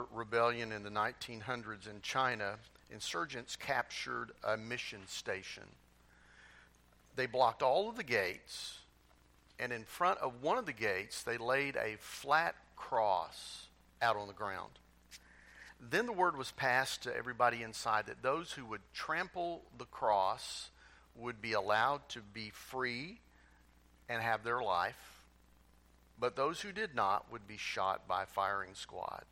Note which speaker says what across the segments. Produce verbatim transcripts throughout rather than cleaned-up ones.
Speaker 1: Rebellion in the nineteen hundreds in China, insurgents captured a mission station. They blocked all of the gates, and in front of one of the gates, they laid a flat cross out on the ground. Then the word was passed to everybody inside that those who would trample the cross would be allowed to be free and have their life, but those who did not would be shot by a firing squad.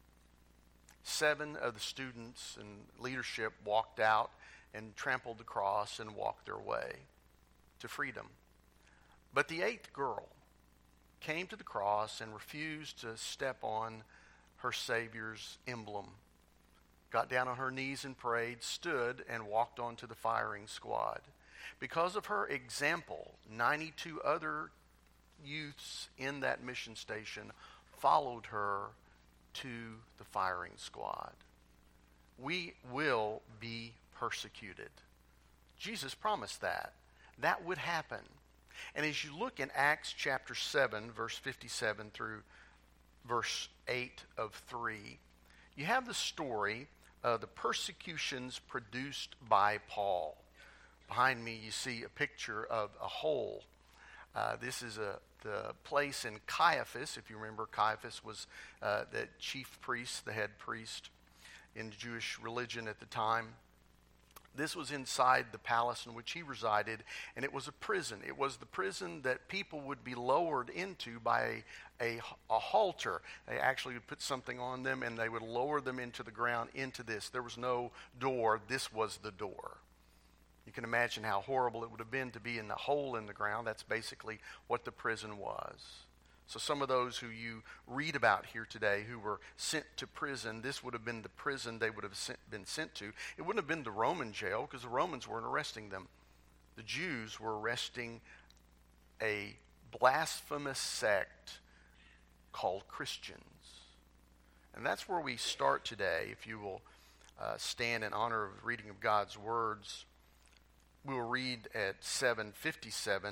Speaker 1: Seven of the students and leadership walked out and trampled the cross and walked their way to freedom. But the eighth girl came to the cross and refused to step on her Savior's emblem, got down on her knees and prayed, stood and walked onto the firing squad. Because of her example, ninety-two other youths in that mission station followed her to the firing squad. We will be persecuted. Jesus promised that. That would happen. And as you look in Acts chapter seven, verse fifty-seven through verse eight of three, you have the story of the persecutions produced by Paul. Behind me you see a picture of a hole. Uh, this is a the place in Caiaphas. If you remember, Caiaphas was uh, the chief priest, the head priest in Jewish religion at the time. This was inside the palace in which he resided, and it was a prison. It was the prison that people would be lowered into by a, a, a halter. They actually would put something on them, and they would lower them into the ground, into this. There was no door. This was the door. You can imagine how horrible it would have been to be in the hole in the ground. That's basically what the prison was. So some of those who you read about here today who were sent to prison, this would have been the prison they would have sent, been sent to. It wouldn't have been the Roman jail because the Romans weren't arresting them. The Jews were arresting a blasphemous sect called Christians. And that's where we start today. If you will uh, stand in honor of the reading of God's words, we will read at seven fifty-seven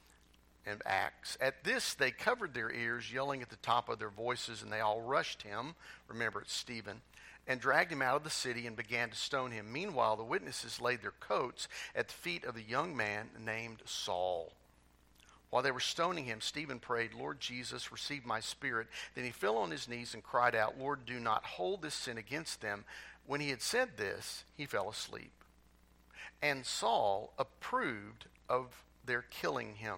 Speaker 1: in Acts. At this, they covered their ears, yelling at the top of their voices, and they all rushed him, remember it's Stephen, and dragged him out of the city and began to stone him. Meanwhile, the witnesses laid their coats at the feet of the young man named Saul. While they were stoning him, Stephen prayed, "Lord Jesus, receive my spirit." Then he fell on his knees and cried out, "Lord, do not hold this sin against them." When he had said this, he fell asleep. And Saul approved of their killing him.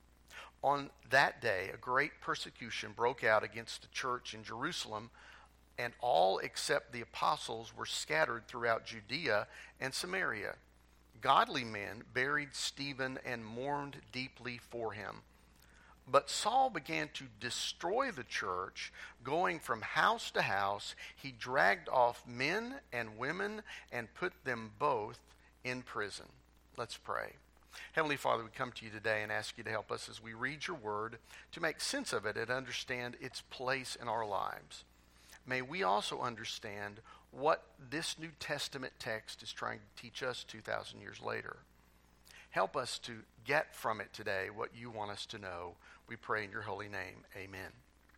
Speaker 1: On that day, a great persecution broke out against the church in Jerusalem, and all except the apostles were scattered throughout Judea and Samaria. Godly men buried Stephen and mourned deeply for him. But Saul began to destroy the church, going from house to house. He dragged off men and women and put them both in prison. Let's pray. Heavenly Father, we come to you today and ask you to help us as we read your word to make sense of it and understand its place in our lives. May we also understand what this New Testament text is trying to teach us two thousand years later. Help us to get from it today what you want us to know. We pray in your holy name. Amen.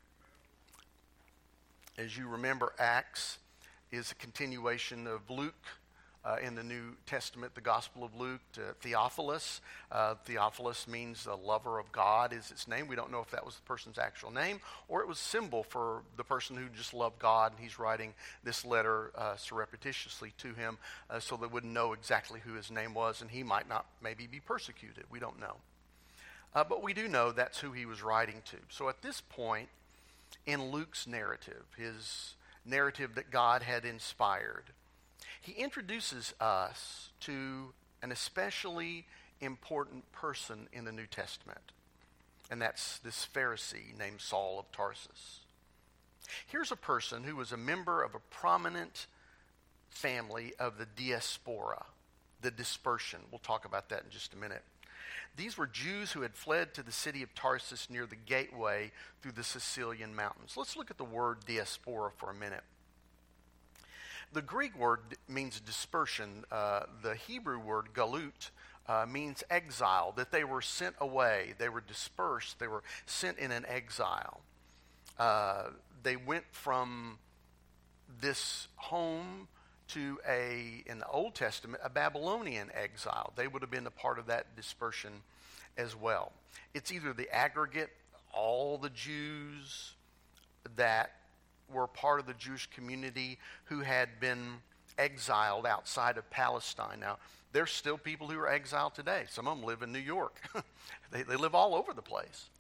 Speaker 1: As you remember, Acts is a continuation of Luke. Uh, in the New Testament, the Gospel of Luke, to Theophilus. Uh, Theophilus means the lover of God is its name. We don't know if that was the person's actual name or it was a symbol for the person who just loved God, and he's writing this letter uh, surreptitiously to him uh, so they wouldn't know exactly who his name was, and he might not maybe be persecuted. We don't know. Uh, but we do know that's who he was writing to. So at this point in Luke's narrative, his narrative that God had inspired, he introduces us to an especially important person in the New Testament, and that's this Pharisee named Saul of Tarsus. Here's a person who was a member of a prominent family of the diaspora, the dispersion. We'll talk about that in just a minute. These were Jews who had fled to the city of Tarsus near the gateway through the Sicilian mountains. Let's look at the word diaspora for a minute. The Greek word means dispersion. Uh, the Hebrew word galut uh, means exile, that they were sent away. They were dispersed. They were sent in an exile. Uh, they went from this home to a, in the Old Testament, a Babylonian exile. They would have been a part of that dispersion as well. It's either the aggregate, all the Jews that were part of the Jewish community who had been exiled outside of Palestine. Now, there's still people who are exiled today. Some of them live in New York. they, they live all over the place.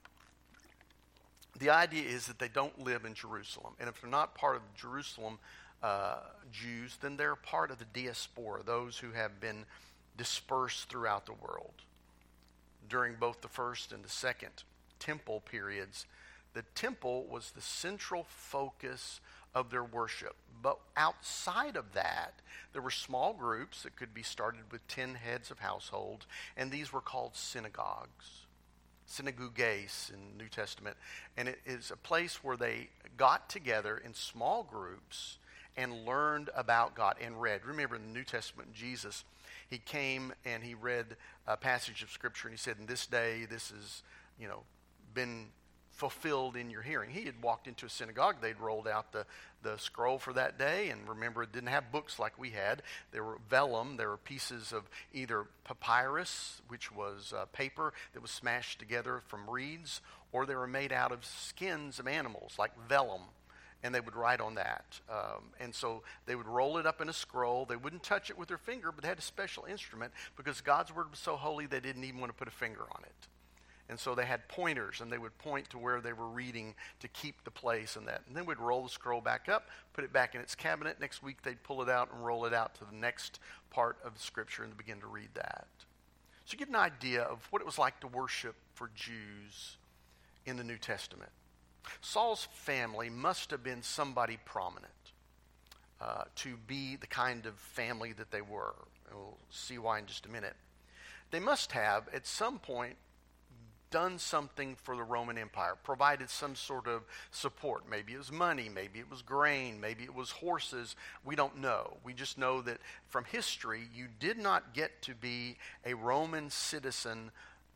Speaker 1: The idea is that they don't live in Jerusalem. And if they're not part of the Jerusalem uh, Jews, then they're part of the diaspora, those who have been dispersed throughout the world. During both the first and the second temple periods, the temple was the central focus of their worship. But outside of that, there were small groups that could be started with ten heads of households, and these were called synagogues. Synagoges in the New Testament. And it is a place where they got together in small groups and learned about God and read. Remember, in the New Testament, Jesus, he came and he read a passage of Scripture, and he said, in this day, this has, you know, been fulfilled in your hearing. He had walked into a synagogue. They'd rolled out the, the scroll for that day, and remember, it didn't have books like we had. There were vellum. There were pieces of either papyrus, which was uh, paper that was smashed together from reeds, or they were made out of skins of animals, like vellum, and they would write on that. Um, and so they would roll it up in a scroll. They wouldn't touch it with their finger, but they had a special instrument because God's word was so holy they didn't even want to put a finger on it. And so they had pointers, and they would point to where they were reading to keep the place and that. And then we'd roll the scroll back up, put it back in its cabinet. Next week they'd pull it out and roll it out to the next part of the Scripture and begin to read that. So you get an idea of what it was like to worship for Jews in the New Testament. Saul's family must have been somebody prominent uh, to be the kind of family that they were. And we'll see why in just a minute. They must have, at some point, done something for the Roman Empire, provided some sort of support. Maybe it was money, maybe it was grain, maybe it was horses. We don't know. We just know that from history, you did not get to be a Roman citizen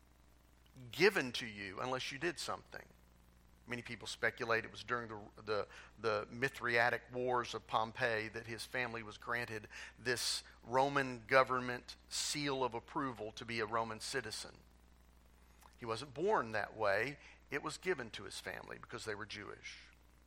Speaker 1: given to you unless you did something. Many people speculate it was during the, the, the Mithriatic Wars of Pompey that his family was granted this Roman government seal of approval to be a Roman citizen. He wasn't born that way. It was given to his family because they were Jewish.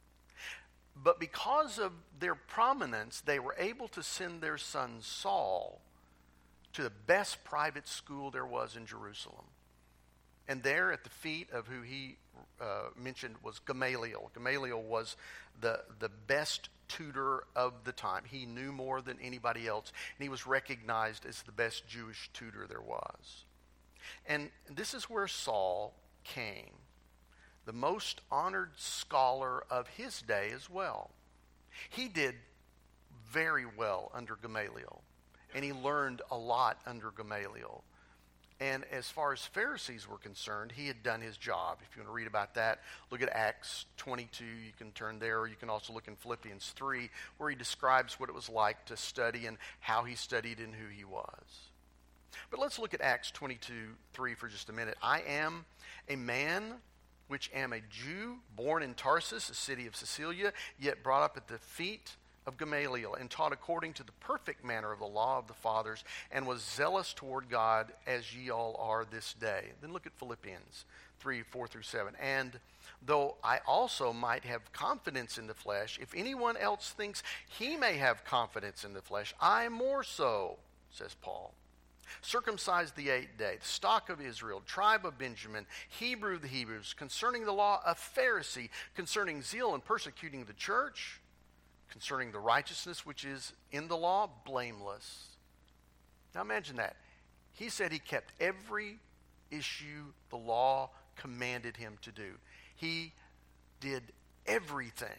Speaker 1: But because of their prominence, they were able to send their son Saul to the best private school there was in Jerusalem. And there at the feet of who he uh, mentioned was Gamaliel. Gamaliel was the, the best tutor of the time. He knew more than anybody else, and he was recognized as the best Jewish tutor there was. And this is where Saul came, the most honored scholar of his day as well. He did very well under Gamaliel, and he learned a lot under Gamaliel. And as far as Pharisees were concerned, he had done his job. If you want to read about that, look at Acts twenty-two. You can turn there, or you can also look in Philippians three, where he describes what it was like to study and how he studied and who he was. But let's look at Acts twenty-two three for just a minute. I am a man which am a Jew, born in Tarsus, a city of Cilicia, yet brought up at the feet of Gamaliel, and taught according to the perfect manner of the law of the fathers, and was zealous toward God as ye all are this day. Then look at Philippians three four through seven. And though I also might have confidence in the flesh, if anyone else thinks he may have confidence in the flesh, I more so, says Paul. Circumcised the eighth day, the stock of Israel, tribe of Benjamin, Hebrew of the Hebrews, concerning the law, a Pharisee, concerning zeal and persecuting the church, concerning the righteousness which is in the law, blameless. Now imagine that. He said he kept every issue the law commanded him to do. He did everything.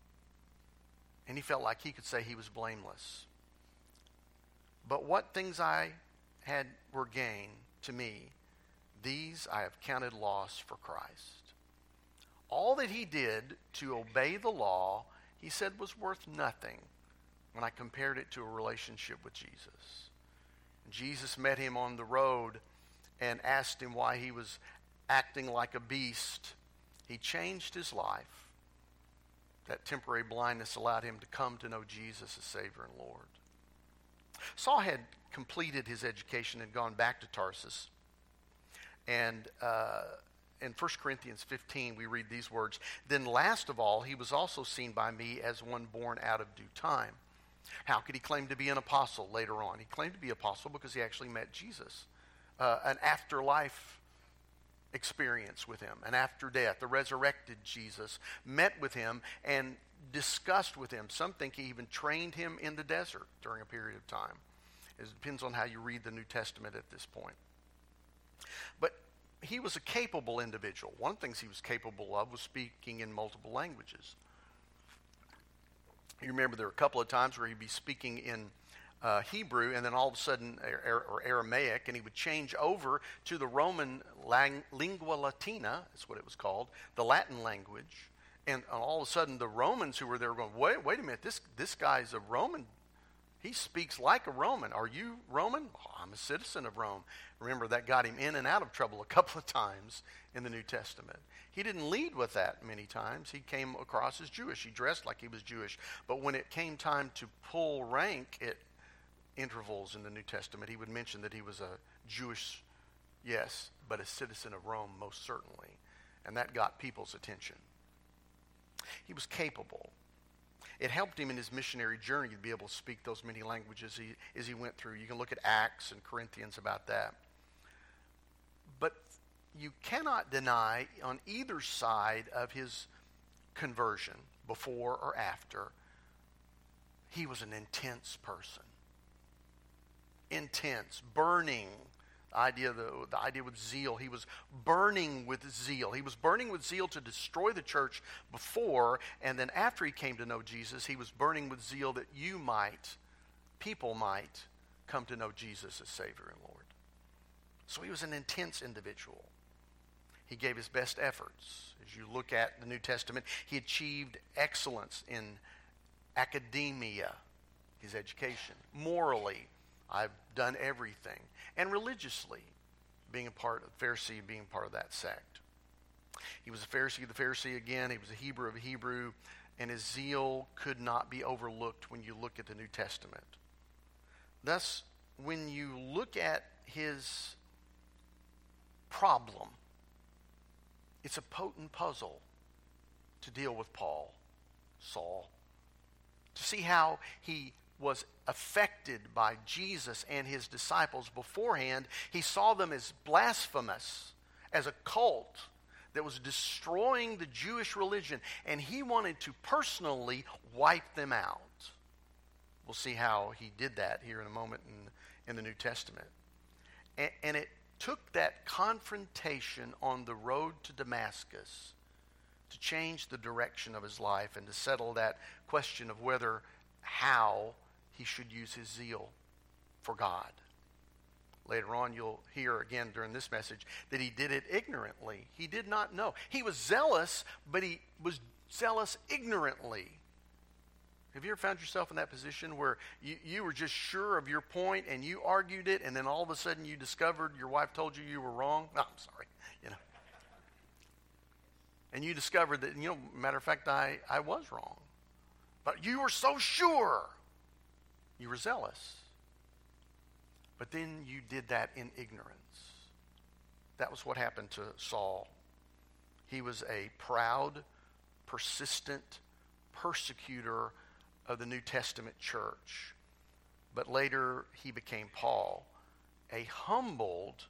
Speaker 1: And he felt like he could say he was blameless. But what things I had were gain to me, these I have counted loss for Christ. All that he did to obey the law, he said, was worth nothing when I compared it to a relationship with Jesus. Jesus met him on the road and asked him why he was acting like a beast. He changed his life. that temporary blindness allowed him to come to know Jesus as Savior and Lord. Saul had completed his education and gone back to Tarsus. And uh, in First Corinthians fifteen, we read these words, "Then last of all, he was also seen by me as one born out of due time." How could he claim to be an apostle later on? He claimed to be apostle because he actually met Jesus. Uh, an afterlife experience with him, an after death. The resurrected Jesus met with him and discussed with him. Some think he even trained him in the desert during a period of time. It depends on how you read the New Testament at this point. But he was a capable individual. One of the things he was capable of was speaking in multiple languages. You remember there were a couple of times where he'd be speaking in uh, Hebrew and then all of a sudden, or, or Aramaic, and he would change over to the Roman lang- lingua latina, that's what it was called, the Latin language. And all of a sudden the Romans who were there were going, wait, wait a minute, this, this guy's a Roman. He speaks like a Roman. Are you Roman? Oh, I'm a citizen of Rome. Remember, that got him in and out of trouble a couple of times in the New Testament. He didn't lead with that many times. He came across as Jewish. He dressed like he was Jewish. But when it came time to pull rank at intervals in the New Testament, he would mention that he was a Jewish, yes, but a citizen of Rome most certainly. And that got people's attention. He was capable. It helped him in his missionary journey to be able to speak those many languages he, as he went through. You can look at Acts and Corinthians about that. But you cannot deny on either side of his conversion, before or after, he was an intense person. Intense, burning. The idea, the, the idea with zeal, he was burning with zeal. He was burning with zeal to destroy the church before, and then after he came to know Jesus, he was burning with zeal that you might, people might, come to know Jesus as Savior and Lord. So he was an intense individual. He gave his best efforts. As you look at the New Testament, he achieved excellence in academia, his education, morally. I've done everything. And religiously, being a part of Pharisee, being part of that sect. He was a Pharisee of the Pharisee again. He was a Hebrew of a Hebrew. And his zeal could not be overlooked when you look at the New Testament. Thus, when you look at his problem, it's a potent puzzle to deal with Paul, Saul. To see how he was affected by Jesus and his disciples beforehand. He saw them as blasphemous, as a cult that was destroying the Jewish religion, and he wanted to personally wipe them out. We'll see how he did that here in a moment in, in the New Testament. And, and it took that confrontation on the road to Damascus to change the direction of his life and to settle that question of whether, how he should use his zeal for God. Later on, you'll hear again during this message that he did it ignorantly. He did not know. He was zealous, but he was zealous ignorantly. Have you ever found yourself in that position where you, you were just sure of your point and you argued it, and then all of a sudden you discovered your wife told you you were wrong? No, I'm sorry. You know. And you discovered that, you know, matter of fact, I, I was wrong. But you were so sure. You were zealous. But then you did that in ignorance. That was what happened to Saul. He was a proud, persistent persecutor of the New Testament church. But later he became Paul, a humbled,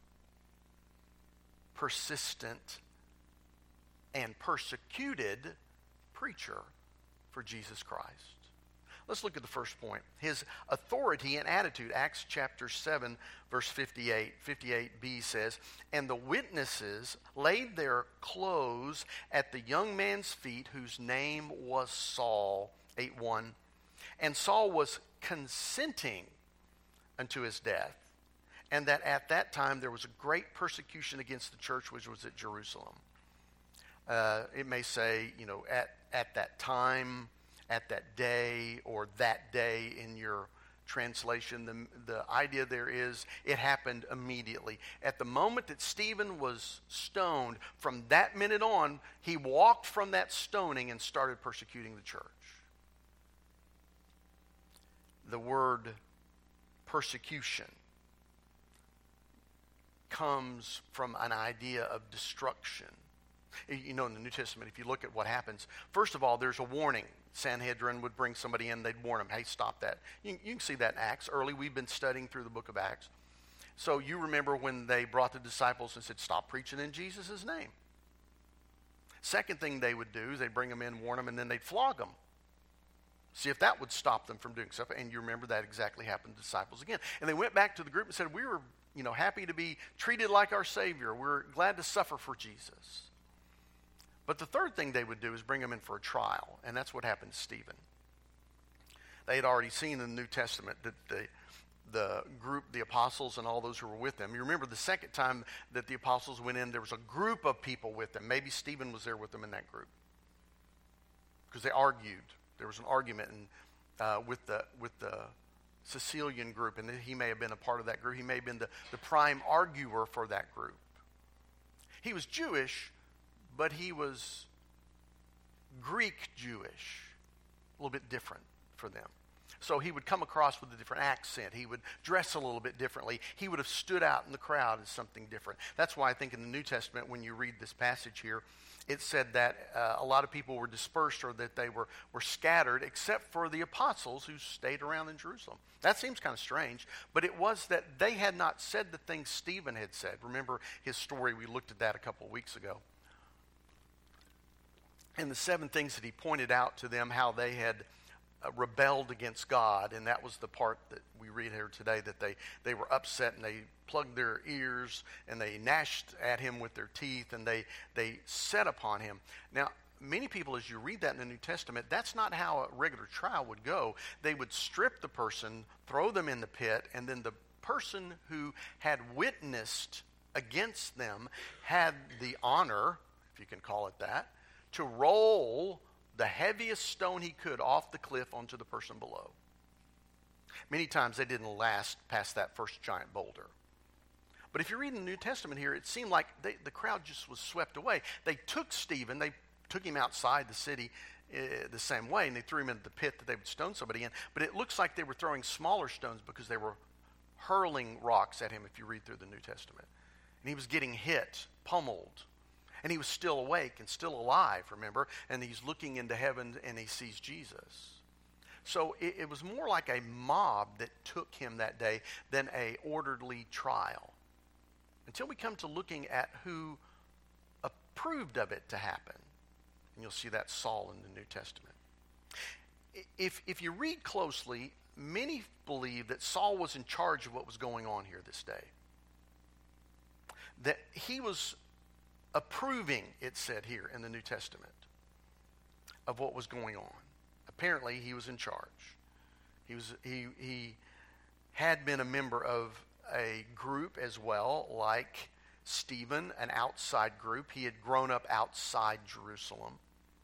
Speaker 1: persistent, and persecuted preacher for Jesus Christ. Let's look at the first point. His authority and attitude. Acts chapter seven, verse fifty-eight. fifty-eight b says, "And the witnesses laid their clothes at the young man's feet, whose name was Saul." eight one. "And Saul was consenting unto his death, and that at that time there was a great persecution against the church which was at Jerusalem." Uh, it may say, you know, at, at that time, at that day, or that day in your translation, the, the idea there is it happened immediately. At the moment that Stephen was stoned, from that minute on, he walked from that stoning and started persecuting the church. The word persecution comes from an idea of destruction. You know, in the New Testament, if you look at what happens, first of all, there's a warning. Sanhedrin would bring somebody in, they'd warn them, hey, stop that. You, you can see that in Acts. Early, we've been studying through the book of Acts. So you remember when they brought the disciples and said, stop preaching in Jesus' name. Second thing they would do is they'd bring them in, warn them, and then they'd flog them. See if that would stop them from doing stuff. And you remember that exactly happened to disciples again. And they went back to the group and said, we were, you know, happy to be treated like our Savior. We're glad to suffer for Jesus. But the third thing they would do is bring him in for a trial, and that's what happened to Stephen. They had already seen in the New Testament that the, the group, the apostles and all those who were with them, you remember the second time that the apostles went in, there was a group of people with them. Maybe Stephen was there with them in that group because they argued. There was an argument in, uh, with the with the Sicilian group, and he may have been a part of that group. He may have been the, the prime arguer for that group. He was Jewish, but he was Greek Jewish, a little bit different for them. So he would come across with a different accent. He would dress a little bit differently. He would have stood out in the crowd as something different. That's why I think in the New Testament, when you read this passage here, it said that uh, a lot of people were dispersed or that they were, were scattered except for the apostles who stayed around in Jerusalem. That seems kind of strange, but it was that they had not said the things Stephen had said. Remember his story, we looked at that a couple of weeks ago. And the seven things that he pointed out to them, how they had uh, rebelled against God, and that was the part that we read here today, that they, they were upset and they plugged their ears and they gnashed at him with their teeth and they, they set upon him. Now, many people, as you read that in the New Testament, that's not how a regular trial would go. They would strip the person, throw them in the pit, and then the person who had witnessed against them had the honor, if you can call it that, to roll the heaviest stone he could off the cliff onto the person below. Many times they didn't last past that first giant boulder. But if you read in the New Testament here, it seemed like they, the crowd just was swept away. They took Stephen, they took him outside the city uh, the same way, and they threw him into the pit that they would stone somebody in. But it looks like they were throwing smaller stones because they were hurling rocks at him if you read through the New Testament. And he was getting hit, pummeled. And he was still awake and still alive, remember? And he's looking into heaven and he sees Jesus. So it, it was more like a mob that took him that day than a orderly trial. Until we come to looking at who approved of it to happen. And you'll see that Saul in the New Testament. If, if you read closely, many believe that Saul was in charge of what was going on here this day. That he was approving, it said here in the New Testament, of what was going on. Apparently, he was in charge. He was he he had been a member of a group as well, like Stephen, an outside group. He had grown up outside Jerusalem.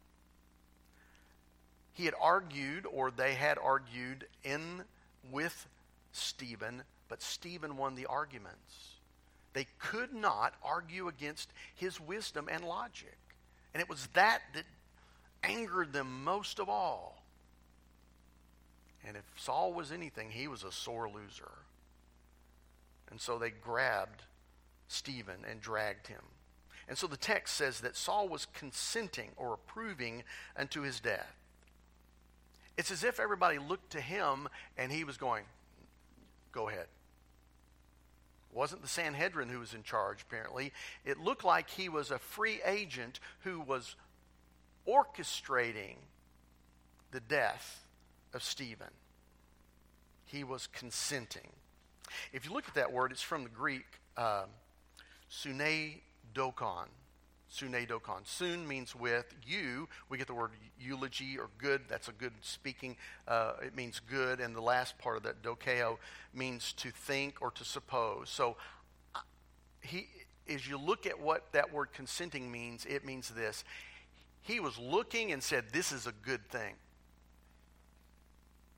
Speaker 1: He had argued, or they had argued in with Stephen, but Stephen won the arguments. They could not argue against his wisdom and logic. And it was that that angered them most of all. And if Saul was anything, he was a sore loser. And so they grabbed Stephen and dragged him. And so the text says that Saul was consenting or approving unto his death. It's as if everybody looked to him and he was going, go ahead. It wasn't the Sanhedrin who was in charge, apparently. It looked like he was a free agent who was orchestrating the death of Stephen. He was consenting. If you look at that word, it's from the Greek, uh, sunedokon. Sunedokon. Sun means with. You, we get the word eulogy or good. That's a good speaking. Uh, it means good. And the last part of that, dokeo, means to think or to suppose. So he, as you look at what that word consenting means, it means this. He was looking and said, this is a good thing.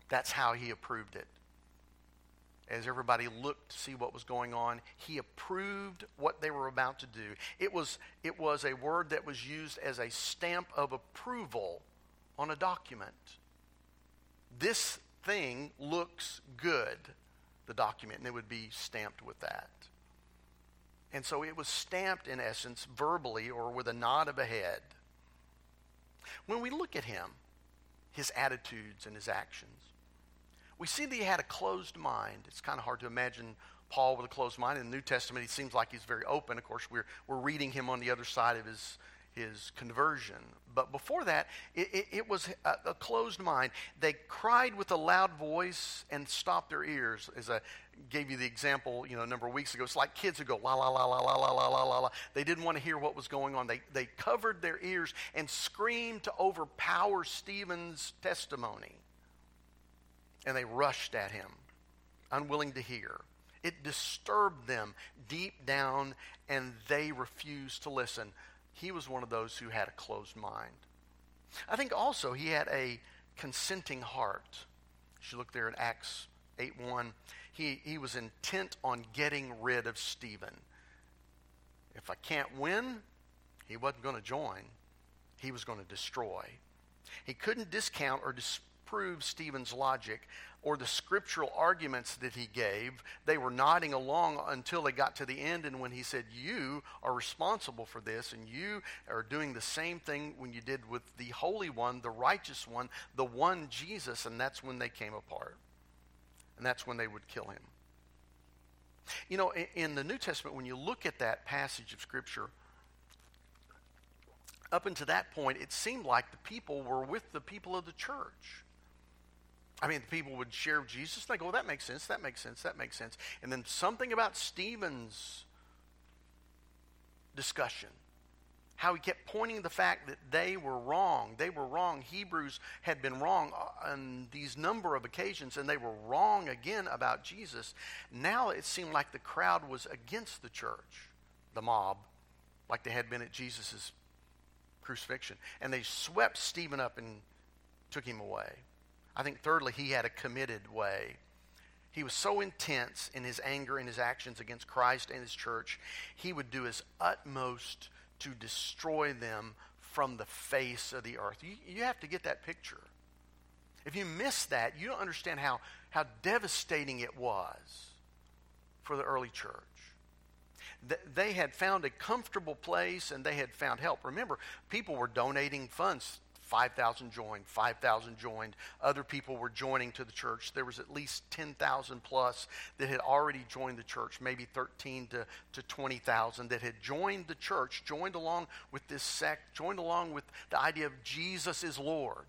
Speaker 1: That's how he approved it. As everybody looked to see what was going on, he approved what they were about to do. It was, it was a word that was used as a stamp of approval on a document. This thing looks good, the document, and it would be stamped with that. And so it was stamped, in essence, verbally or with a nod of a head. When we look at him, his attitudes and his actions, we see that he had a closed mind. It's kind of hard to imagine Paul with a closed mind. In the New Testament, he seems like he's very open. Of course, we're, we're reading him on the other side of his, his conversion. But before that, it, it, it was a, a closed mind. They cried with a loud voice and stopped their ears. As I gave you the example, you know, a number of weeks ago, it's like kids who go, la, la, la, la, la, la, la, la, la. They didn't want to hear what was going on. They, they covered their ears and screamed to overpower Stephen's testimony. And they rushed at him, unwilling to hear. It disturbed them deep down, and they refused to listen. He was one of those who had a closed mind. I think also he had a consenting heart. You should look there at Acts eight one. He, he was intent on getting rid of Stephen. If I can't win, he wasn't going to join. He was going to destroy. He couldn't discount or disprove Stephen's logic or the scriptural arguments that he gave. They were nodding along until they got to the end, and when he said, you are responsible for this, and you are doing the same thing when you did with the Holy One, the righteous one, the one Jesus, and that's when they came apart. And that's when they would kill him. You know, in, in the New Testament, when you look at that passage of Scripture, up until that point, it seemed like the people were with the people of the church. I mean, the people would share Jesus, and they go, well, that makes sense, that makes sense, that makes sense. And then something about Stephen's discussion, how he kept pointing to the fact that they were wrong. They were wrong. Hebrews had been wrong on these number of occasions, and they were wrong again about Jesus. Now it seemed like the crowd was against the church, the mob, like they had been at Jesus' crucifixion. And they swept Stephen up and took him away. I think thirdly, he had a committed way. He was so intense in his anger and his actions against Christ and his church, he would do his utmost to destroy them from the face of the earth. You, you have to get that picture. If you miss that, you don't understand how, how devastating it was for the early church. Th- they had found a comfortable place, and they had found help. Remember, people were donating funds. five thousand joined, five thousand joined. Other people were joining to the church. There was at least ten thousand plus that had already joined the church, maybe thirteen to, to twenty thousand that had joined the church, joined along with this sect, joined along with the idea of Jesus is Lord.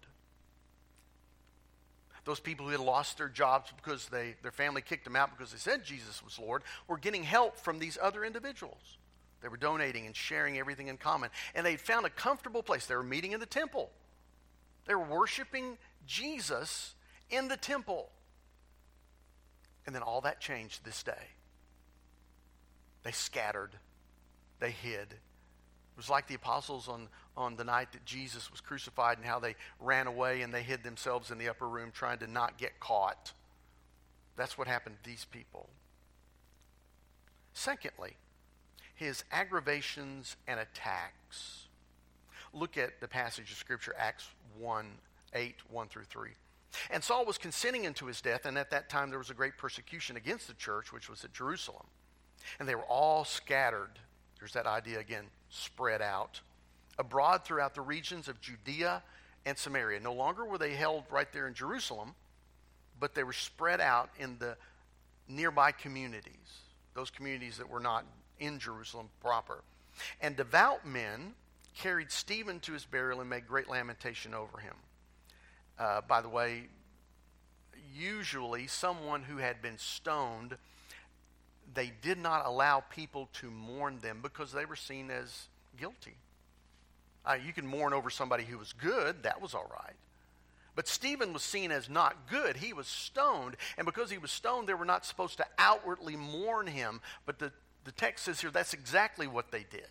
Speaker 1: Those people who had lost their jobs because they, their family kicked them out because they said Jesus was Lord were getting help from these other individuals. They were donating and sharing everything in common. And they found a comfortable place. They were meeting in the temple. They were worshiping Jesus in the temple. And then all that changed this day. They scattered. They hid. It was like the apostles on, on the night that Jesus was crucified and how they ran away and they hid themselves in the upper room trying to not get caught. That's what happened to these people. Secondly, his aggravations and attacks. Look at the passage of Scripture, Acts one, eight, one through three. And Saul was consenting unto his death, and at that time there was a great persecution against the church, which was at Jerusalem. And they were all scattered. There's that idea again, spread out, abroad throughout the regions of Judea and Samaria. No longer were they held right there in Jerusalem, but they were spread out in the nearby communities, those communities that were not in Jerusalem proper. And devout men carried Stephen to his burial and made great lamentation over him. Uh, by the way, usually someone who had been stoned, they did not allow people to mourn them because they were seen as guilty. Uh, you can mourn over somebody who was good, that was all right. But Stephen was seen as not good. He was stoned, and because he was stoned, they were not supposed to outwardly mourn him. But the, the text says here that's exactly what they did.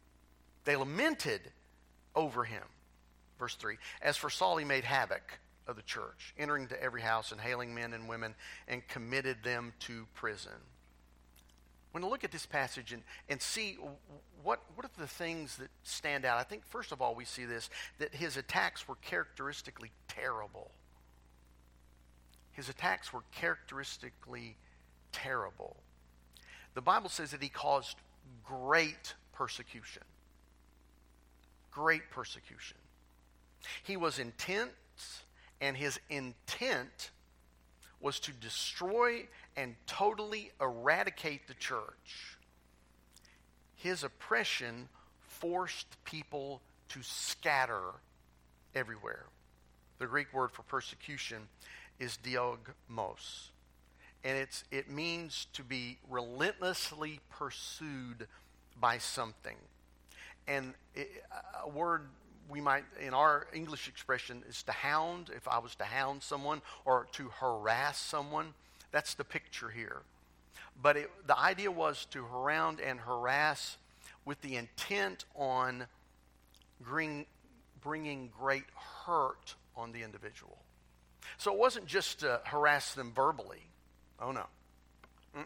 Speaker 1: They lamented over him. Verse three, as for Saul, he made havoc of the church, entering to every house and hailing men and women, and committed them to prison. When I look at this passage and, and see what, what are the things that stand out, I think first of all we see this, that his attacks were characteristically terrible. His attacks were characteristically terrible. The Bible says that he caused great persecution. Great persecution. He was intense, and his intent was to destroy and totally eradicate the church. His oppression forced people to scatter everywhere. The Greek word for persecution is diogmos, and it's it means to be relentlessly pursued by something. And it, a word we might, in our English expression, is to hound. If I was to hound someone or to harass someone, that's the picture here. But it, the idea was to hound and harass with the intent on bring, bringing great hurt on the individual. So it wasn't just to harass them verbally. Oh, no. Mm-mm.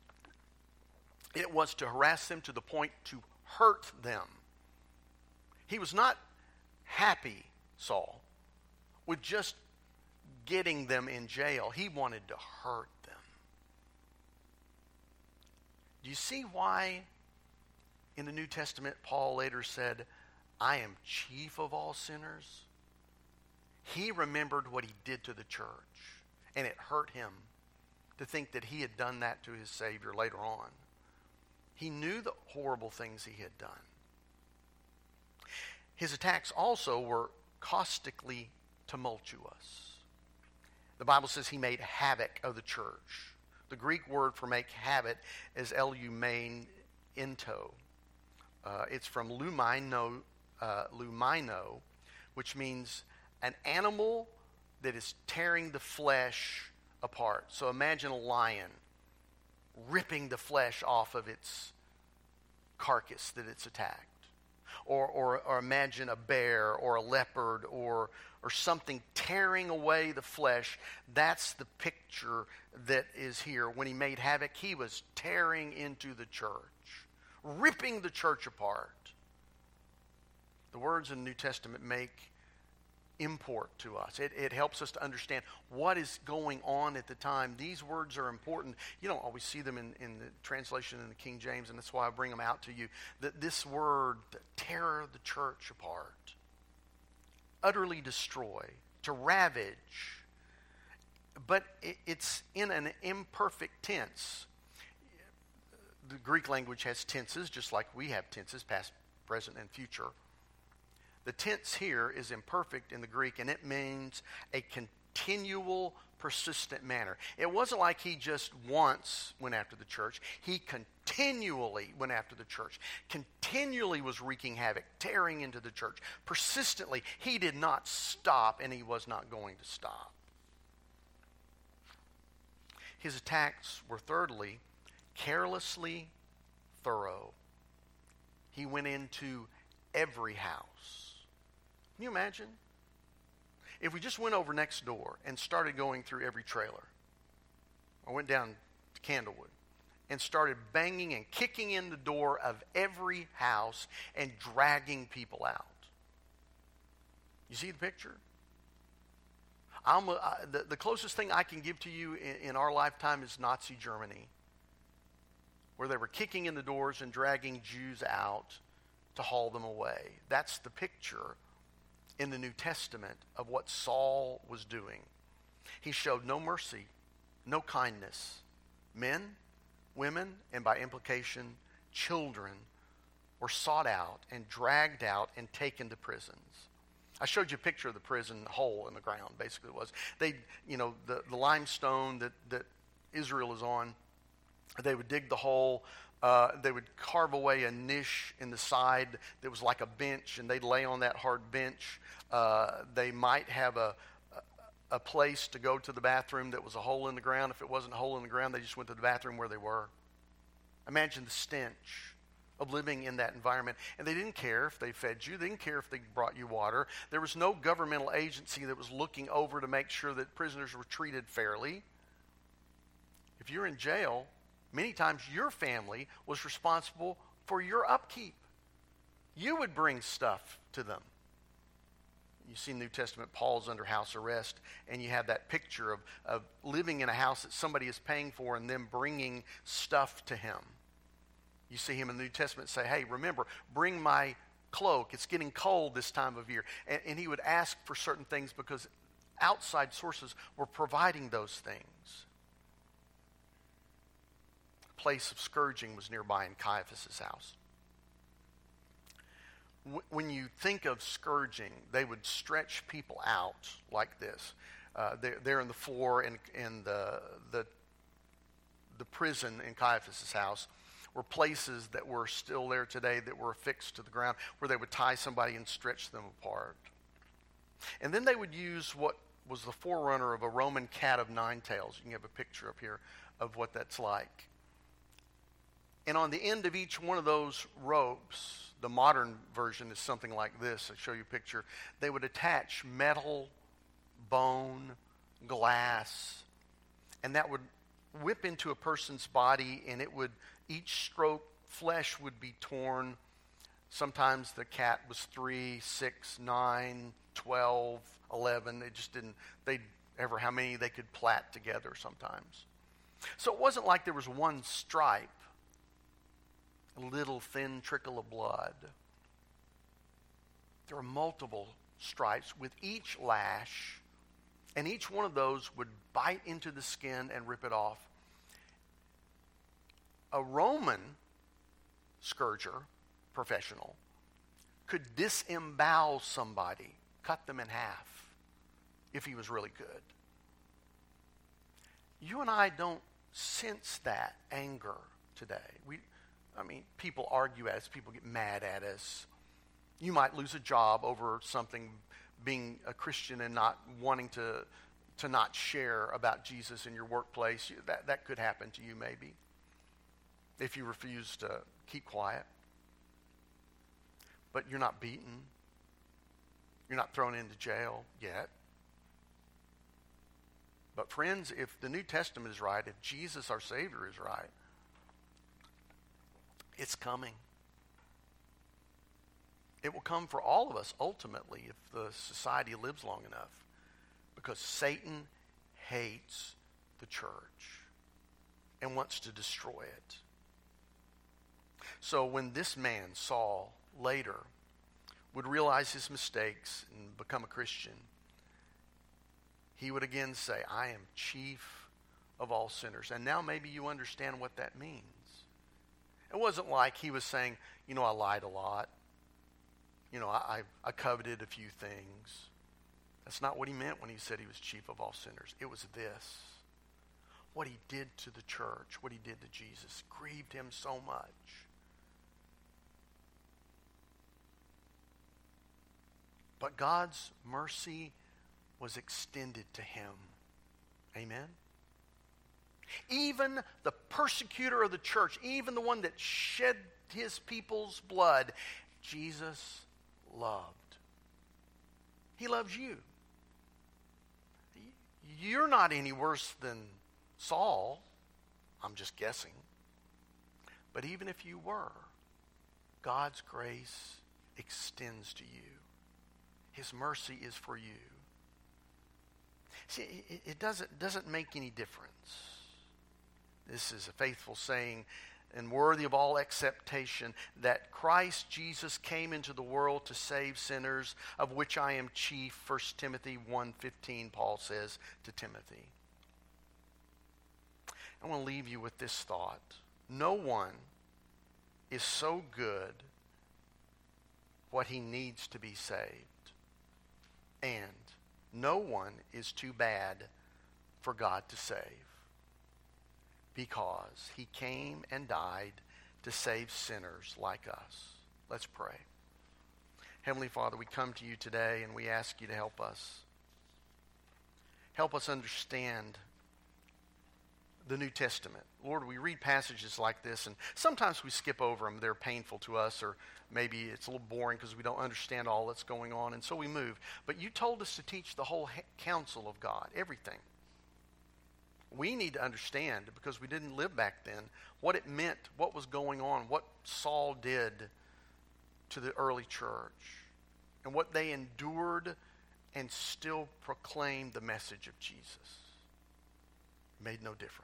Speaker 1: It was to harass them to the point to hurt them. He was not happy, Saul, with just getting them in jail. He wanted to hurt them. Do you see why in the New Testament Paul later said, I am chief of all sinners? He remembered what he did to the church, and it hurt him to think that he had done that to his Savior later on. He knew the horrible things he had done. His attacks also were caustically tumultuous. The Bible says he made havoc of the church. The Greek word for make havoc is eleumain into. Uh, it's from lumino, uh, lumino, which means an animal that is tearing the flesh apart. So imagine a lion ripping the flesh off of its carcass that it's attacked. Or, or, or imagine a bear or a leopard or, or something tearing away the flesh. That's the picture that is here. When he made havoc, he was tearing into the church, ripping the church apart. The words in the New Testament make import to us. It, it helps us to understand what is going on at the time. These words are important. You don't always see them in, in the translation in the King James, and that's why I bring them out to you. That this word, tear the church apart, utterly destroy, to ravage, but it, it's in an imperfect tense. The Greek language has tenses, just like we have tenses, past, present, and future. The tense here is imperfect in the Greek, and it means a continual, persistent manner. It wasn't like he just once went after the church. He continually went after the church, continually was wreaking havoc, tearing into the church. Persistently, he did not stop, and he was not going to stop. His attacks were, thirdly, carelessly thorough. He went into every house. Can you imagine? If we just went over next door and started going through every trailer, or went down to Candlewood and started banging and kicking in the door of every house and dragging people out. You see the picture? I'm, uh, the, the closest thing I can give to you in, in our lifetime is Nazi Germany, where they were kicking in the doors and dragging Jews out to haul them away. That's the picture in the New Testament of what Saul was doing. He showed no mercy, no kindness. Men, women, and by implication, children were sought out and dragged out and taken to prisons. I showed you a picture of the prison hole in the ground, basically it was. They, you know, the, the limestone that, that Israel is on, they would dig the hole. Uh, they would carve away a niche in the side that was like a bench, and they'd lay on that hard bench. Uh, they might have a, a, a place to go to the bathroom that was a hole in the ground. If it wasn't a hole in the ground, they just went to the bathroom where they were. Imagine the stench of living in that environment. And they didn't care if they fed you. They didn't care if they brought you water. There was no governmental agency that was looking over to make sure that prisoners were treated fairly. If you're in jail, many times your family was responsible for your upkeep. You would bring stuff to them. You see in the New Testament, Paul's under house arrest, and you have that picture of, of living in a house that somebody is paying for and them bringing stuff to him. You see him in the New Testament say, hey, remember, bring my cloak. It's getting cold this time of year. And, and he would ask for certain things because outside sources were providing those things. A place of scourging was nearby in Caiaphas' house. W- when you think of scourging, they would stretch people out like this. Uh, they're, they're in the floor in, in the, the, the prison in Caiaphas' house. Were places that were still there today that were affixed to the ground where they would tie somebody and stretch them apart. And then they would use what was the forerunner of a Roman cat of nine tails. You can have a picture up here of what that's like. And on the end of each one of those ropes, the modern version is something like this. I'll show you a picture. They would attach metal, bone, glass, and that would whip into a person's body, and it would, each stroke, flesh would be torn. Sometimes the cat was three, six, nine, twelve, eleven. They just didn't, they'd ever how many they could plait together sometimes. So it wasn't like there was one stripe, a little thin trickle of blood. There were multiple stripes with each lash, and each one of those would bite into the skin and rip it off. A Roman scourger, professional, could disembowel somebody, cut them in half, if he was really good. You and I don't sense that anger today. We, I mean, people argue at us, people get mad at us. You might lose a job over something, being a Christian and not wanting to, to not share about Jesus in your workplace. That, that could happen to you maybe, if you refuse to keep quiet. But you're not beaten. You're not thrown into jail yet. But friends, if the New Testament is right, if Jesus our Savior is right, it's coming. It will come for all of us ultimately if the society lives long enough, because Satan hates the church and wants to destroy it. So when this man, Saul, later would realize his mistakes and become a Christian, he would again say, I am chief of all sinners. And now maybe you understand what that means. It wasn't like he was saying, you know, I lied a lot. You know, I, I coveted a few things. That's not what he meant when he said he was chief of all sinners. It was this. What he did to the church, what he did to Jesus, grieved him so much. But God's mercy was extended to him. Amen? Even the persecutor of the church, even the one that shed his people's blood, Jesus loved. He loves you. You're not any worse than Saul. I'm just guessing. But even if you were, God's grace extends to you. His mercy is for you. See, it, it doesn't, doesn't make any difference. This is a faithful saying and worthy of all acceptation, that Christ Jesus came into the world to save sinners, of which I am chief. First Timothy one fifteen, Paul says to Timothy. I want to leave you with this thought. No one is so good what he needs to be saved. And no one is too bad for God to save, because he came and died to save sinners like us. Let's pray. Heavenly Father, we come to you today and we ask you to help us. Help us understand the New Testament. Lord, we read passages like this, and sometimes we skip over them. They're painful to us, or maybe it's a little boring because we don't understand all that's going on, and so we move. But you told us to teach the whole counsel of God, everything. We need to understand, because we didn't live back then, what it meant, what was going on, what Saul did to the early church, and what they endured and still proclaimed the message of Jesus. Made no difference.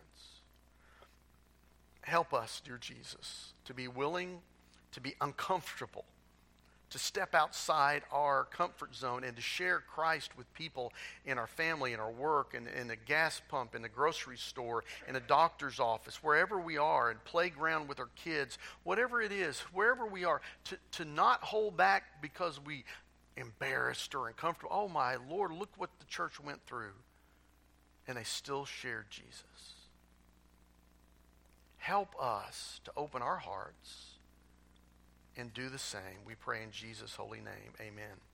Speaker 1: Help us, dear Jesus, to be willing to be uncomfortable, to step outside our comfort zone and to share Christ with people in our family, in our work, in, in the gas pump, in the grocery store, in a doctor's office, wherever we are, in playground with our kids, whatever it is, wherever we are, to, to not hold back because we embarrassed or uncomfortable. Oh my Lord, look what the church went through. And they still shared Jesus. Help us to open our hearts and do the same. We pray in Jesus' holy name. Amen.